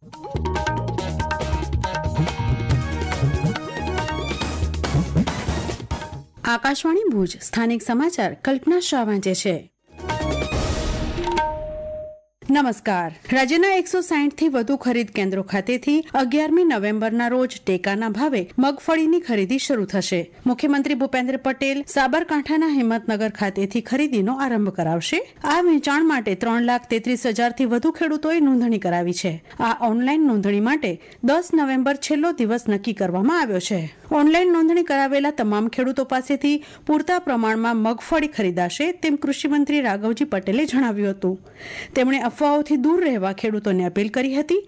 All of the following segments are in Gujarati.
આકાશવાણી ભુજ સ્થાનિક સમાચાર કલ્પના શાહ વાંચે છે. નમસ્કાર. રાજ્યના 160 થી વધુ ખરીદ કેન્દ્રો ખાતેથી 11મી નવેમ્બરના રોજ ટેકાના ભાવે મગફળીની ખરીદી શરૂ થશે. મુખ્યમંત્રી ભૂપેન્દ્ર પટેલ સાબરકાંઠાના હિંમતનગર ખાતેથી ખરીદીનો આરંભ કરાવશે. આ વેચાણ માટે 3,33,000થી વધુ ખેડૂતોએ નોંધણી કરાવી છે. આ ઓનલાઈન નોંધણી માટે 10 નવેમ્બર છેલ્લો દિવસ નક્કી કરવામાં આવ્યો છે. ઓનલાઈન નોંધણી કરાવેલા તમામ ખેડૂતો પાસેથી પૂરતા પ્રમાણમાં મગફળી ખરીદાશે તેમ કૃષિમંત્રી રાઘવજી પટેલે જણાવ્યું હતું. તેમણે અફવાઓથી દૂર રહેવા ખેડૂતોને અપીલ કરી હતી.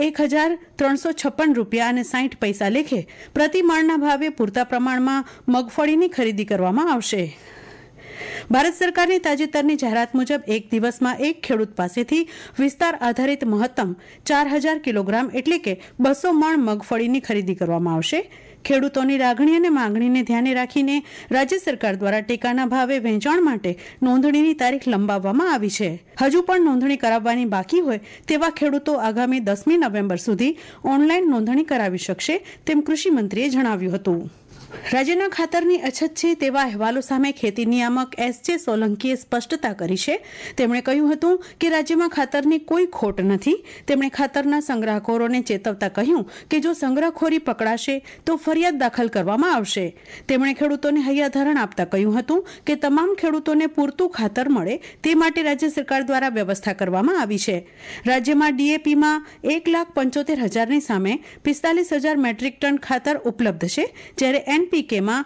1,356 રૂપિયા અને 60 પૈસા લેખે પ્રતિમાળના ભાવે પૂરતા પ્રમાણમાં મગફળીની ખરીદી કરવામાં આવશે. ભારત સરકારની તાજેતરની જાહેરાત મુજબ એક દિવસમાં એક ખેડૂત પાસેથી વિસ્તાર આધારિત મહત્તમ 4,000 કિલોગ્રામ એટલે કે 200 મણ મગફળીની ખરીદી કરવામાં આવશે. ખેડૂતોની લાગણી અને માંગણીને ધ્યાને રાખીને રાજ્ય સરકાર દ્વારા ટેકાના ભાવે વેચાણ માટે નોંધણીની તારીખ લંબાવવામાં આવી છે. હજુ પણ નોંધણી કરાવવાની બાકી હોય તેવા ખેડૂતો આગામી 10મી નવેમ્બર સુધી ઓનલાઈન નોંધણી કરાવી શકશે તેમ કૃષિમંત્રીએ જણાવ્યું હતું. રાજ્યના ખાતરની અછત છે તેવા અહેવાલો સામે ખેતી નિયામક S.J. સોલંકીએ સ્પષ્ટતા કરી છે. તેમણે કહ્યું હતું કે રાજ્યમાં ખાતરની કોઈ ખોટ નથી. તેમણે ખાતરના સંગ્રહખોરોને ચેતવતા કહ્યું કે જો સંગ્રહખોરી પકડાશે તો ફરિયાદ દાખલ કરવામાં આવશે. તેમણે ખેડૂતોને હૈયાધારણ આપતા કહ્યું હતું કે તમામ ખેડૂતોને પૂરતું ખાતર મળે તે માટે રાજ્ય સરકાર દ્વારા વ્યવસ્થા કરવામાં આવી છે. રાજ્યમાં ડીએપીમાં 1,75,000ની સામે 45,000 મેટ્રિક ટન ખાતર ઉપલબ્ધ છે, જ્યારે એનપીકેમાં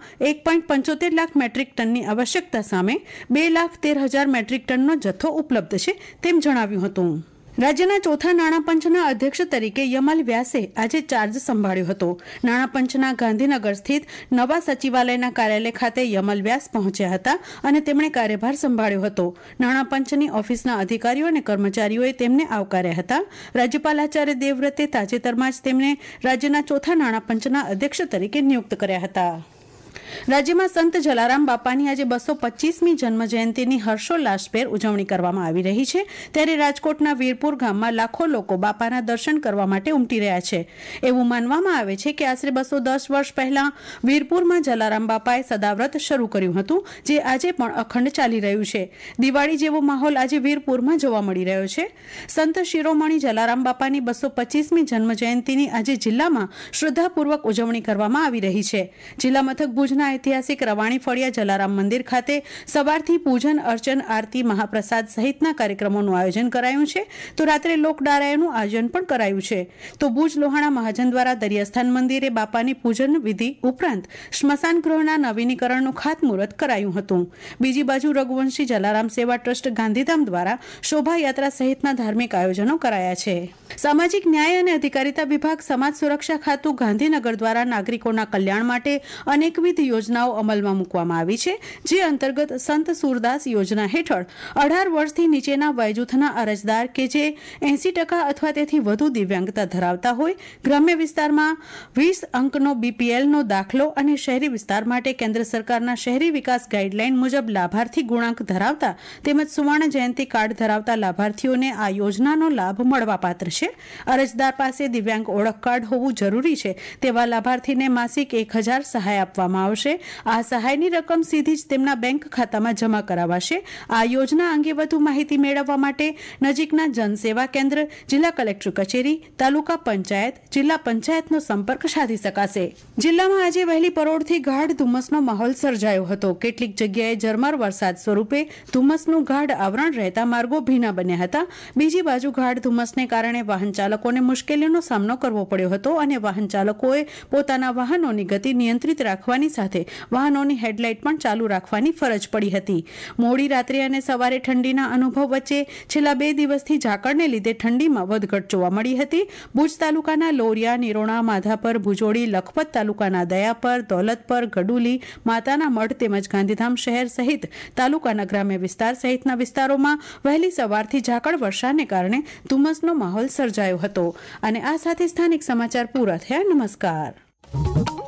1.75 લાખ મેટ્રિક ટનની આવશ્યકતા સામે 2,13,000 મેટ્રિક ટનનો જથ્થો ઉપલબ્ધ છે તેમ જણાવ્યું હતું. રાજ્યના ચોથા નાણાપંચના અધ્યક્ષ તરીકે યમલ વ્યાસે આજે ચાર્જ સંભાળ્યો હતો. નાણાપંચના ગાંધીનગર સ્થિત નવા સચિવાલયના કાર્યાલય ખાતે યમલ વ્યાસ પહોંચ્યા હતા અને તેમણે કાર્યભાર સંભાળ્યો હતો. નાણાપંચની ઓફિસના અધિકારીઓ અને કર્મચારીઓએ તેમને આવકાર્યા હતા. રાજ્યપાલ આચાર્ય દેવવ્રતે તાજેતરમાં જ તેમને રાજ્યના ચોથા નાણાપંચના અધ્યક્ષ તરીકે નિયુક્ત કર્યા હતા. રાજ્યમાં સંત જલારામ બાપાની આજે 225મી જન્મ જયંતિની હર્ષોલ્લાસભેર ઉજવણી કરવામાં આવી રહી છે. ત્યારે રાજકોટના વીરપુર ગામમાં લાખો લોકો બાપાના દર્શન કરવા માટે ઉમટી રહ્યા છે. એવું માનવામાં આવે છે કે આશરે 210 વર્ષ પહેલા વીરપુરમાં જલારામ બાપાએ સદાવ્રત શરૂ કર્યું હતું, જે આજે પણ અખંડ ચાલી રહ્યું છે. દિવાળી જેવો માહોલ આજે વીરપુરમાં જોવા મળી રહ્યો છે. સંત શિરોમણી જલારામ બાપાની 225મી જન્મ જયંતિની આજે જિલ્લામાં શ્રદ્ધાપૂર્વક ઉજવણી કરવામાં આવી રહી છે. જિલ્લા મથક ભુજના ઐતિહાસિક રવાણી ફળિયા જલારામ મંદિર ખાતે સવારથી પૂજન અર્ચન આરતી મહાપ્રસાદ સહિતના કાર્યક્રમોનું આયોજન કરાયું છે, તો રાત્રે લોકડારાયણનું આયોજન પણ કરાયું છે. તો ભુજ લોહાણા મહાજન દ્વારા દરિયાસ્થાન મંદિરે બાપાની પૂજન વિધિ ઉપરાંત સ્મશાન ગૃહના નવીનીકરણનું ખાતમુહૂર્ત કરાયું હતું. બીજી બાજુ રઘુવંશી જલારામ સેવા ટ્રસ્ટ ગાંધીધામ દ્વારા શોભાયાત્રા સહિતના ધાર્મિક આયોજનો કરાયા છે. સામાજિક ન્યાય અને અધિકારીતા વિભાગ સમાજ સુરક્ષા ખાતું ગાંધીનગર દ્વારા નાગરિકોના કલ્યાણ માટે અનેકવિધ યોજનાઓ અમલમાં મૂકવામાં આવી છે. જે અંતર્ગત સંત સુરદાસ યોજના હેઠળ 18 વર્ષથી નીચેના વયજૂથના અરજદાર કે જે 80% અથવા તેથી વધુ દિવ્યાંગતા ધરાવતા હોય, ગ્રામ્ય વિસ્તારમાં 20 અંકનો બીપીએલનો દાખલો અને શહેરી વિસ્તાર માટે કેન્દ્ર સરકારના શહેરી વિકાસ ગાઈડલાઈન મુજબ લાભાર્થી ગુણાંક ધરાવતા તેમજ સુવર્ણ જયંતિ કાર્ડ ધરાવતા લાભાર્થીઓને આ યોજનાનો લાભ મળવાપાત્ર છે. અરજદાર પાસે દિવ્યાંગ ઓળખ કાર્ડ હોવું જરૂરી છે તેવા લાભાર્થીને માસિક 1,000 સહાય આપવામાં આવશે. આ સહાયની રકમ સીધી જ તેમના બેંક ખાતામાં જમા કરાવાશે. આ યોજના અંગે વધુ માહિતી મેળવવા માટે નજીકના જનસેવા કેન્દ્ર, જિલ્લા કલેક્ટર કચેરી, તાલુકા પંચાયત, જિલ્લા પંચાયતનો સંપર્ક સાધી શકાશે. જિલ્લામાં આજે વહેલી પરોઢથી ગાઢ ધુમ્મસનો માહોલ સર્જાયો હતો. કેટલીક જગ્યાએ ઝરમર વરસાદ સ્વરૂપે ધુમ્મસનું ગાઢ આવરણ રહેતા માર્ગો ભીના બન્યા હતા. બીજી બાજુ ગાઢ ધુમ્મસને કારણે વાહન ચાલકોને મુશ્કેલીનો સામનો કરવો પડ્યો હતો અને વાહન ચાલકોએ પોતાના વાહનોની ગતિ નિયંત્રિત રાખવાની સાથે વાહનોની હેડલાઇટ પણ ચાલુ રાખવાની ફરજ પડી હતી. મોડી રાત્રે અને સવારે ઠંડીના અનુભવ વચ્ચે છેલ્લા 2 દિવસથી ઝાકળને લીધે ઠંડીમાં વધઘટ જોવા મળી હતી. ભુજ તાલુકાના લોરિયા, નિરોણા, માધાપર, ભુજોડી, લખપત તાલુકાના દયાપર, દોલતપર, ગડુલી, માતાના મઢ તેમજ ગાંધીધામ શહેર સહિત તાલુકાના ગ્રામ્ય વિસ્તાર સહિતના વિસ્તારોમાં વહેલી સવારથી ઝાકળ વર્ષાને કારણે ધુમ્મસનો માહોલ સર્જાયો હતો. અને આ સાથે સ્થાનિક સમાચાર પૂરા થયા. નમસ્કાર.